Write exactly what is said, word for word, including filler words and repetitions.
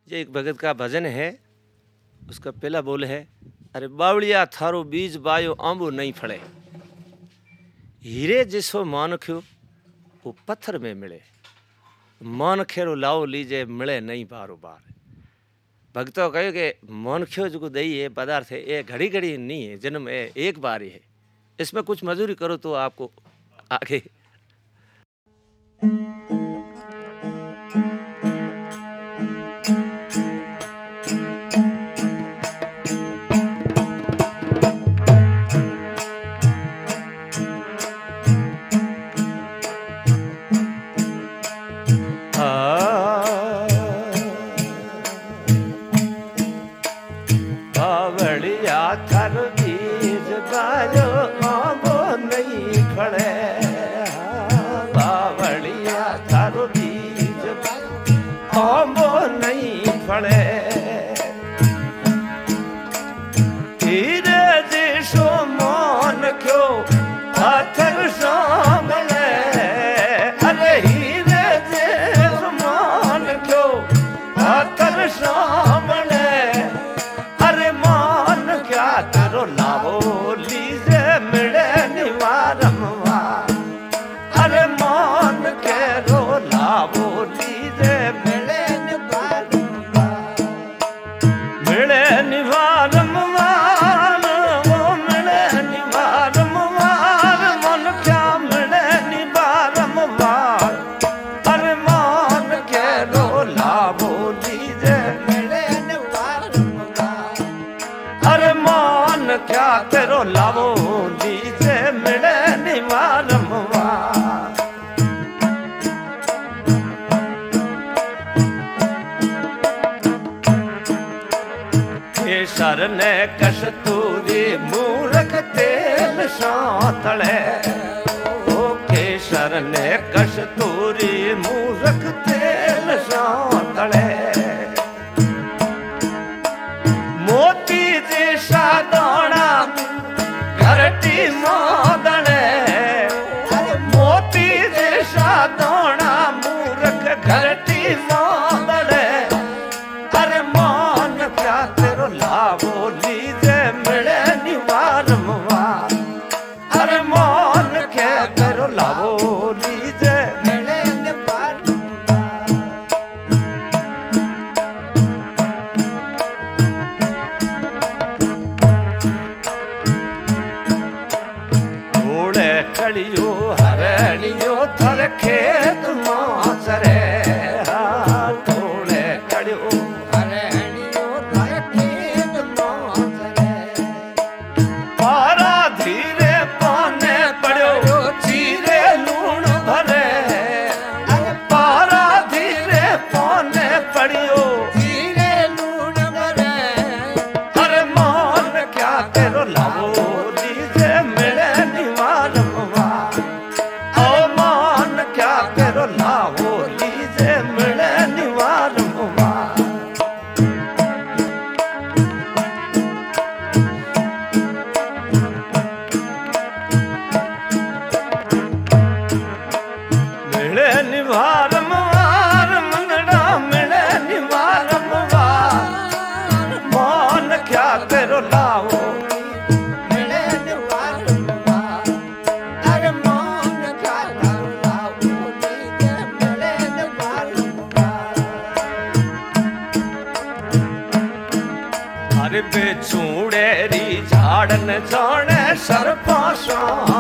ये एक भगत का भजन है, उसका पहला बोल है, अरे बावलिया थारो बीज बायो आंबो नहीं फड़े, हीरे जिसो मान ख्यो वो पत्थर में मिले, मन खेरो लाओ लीजे मिले नहीं बारो बार। भक्तों कहो कि मन ख्यो जो दही है पदार्थ है, ये घड़ी घड़ी नहीं है, जन्म है एक बार ही है, इसमें कुछ मजदूरी करो तो आपको आगे। बावलिया थारो बीज बायो आंबो नहीं फड़े, बावलिया थारो बीज आंबो नहीं फड़े, हीरे जिसो मान क्यों पत्थर सामने, अरे हीरे जिसो मान क्यों पत्थर सामने, अरे मान क्या करो लावो लीजे मिले निवारमवा, अरे मान करो लावो लीजे मिले निवारमवा, मिले निवारमवा, वो मिले निवारमवा, मन क्या मिले निवारमवा, अरे मान करो लावो लीजे मिले निवारमवा, अरे मान क्या करो लावो लीजे मिले निवारमवा। केसर ने कस्तूरी मूरख तेल सातले, ओ केसर ने कस्तूरी मूरख तेल सातले, मोती जैसा दाना घरटी मोदने, मोती जैसा दाना मूरख घरटी मोदने, अरे मान क्या तेरो लावो लीजे मिले निवारमवा, अरे मान क्या तेरो लावो लीजे मिले निवारमवा। थोड़े कड़ियो हरणियो थर खेत मासरे, थोड़े कड़ियो हरणियो थर खेत मासरे, पारा धीरे पाने पड़ो चीरे लूण भरे, पारा धीरे पाने पड़ियो चीरे लूण भरे, अरे मान क्या तेरो लावो लीजे मिले निवारमवा, ओ मान क्या तेरो लावो लीजे मिले निवारमवा। मिले निवारमवा मंगड़ा मिले निवारमवा, मान क्या तेरो लावो मिले निवारमवा, अरे मान क्या तेरो लावो लीजे मिले निवारमवा। अरे बेचूड़ेरी झाड़न जाने सरपा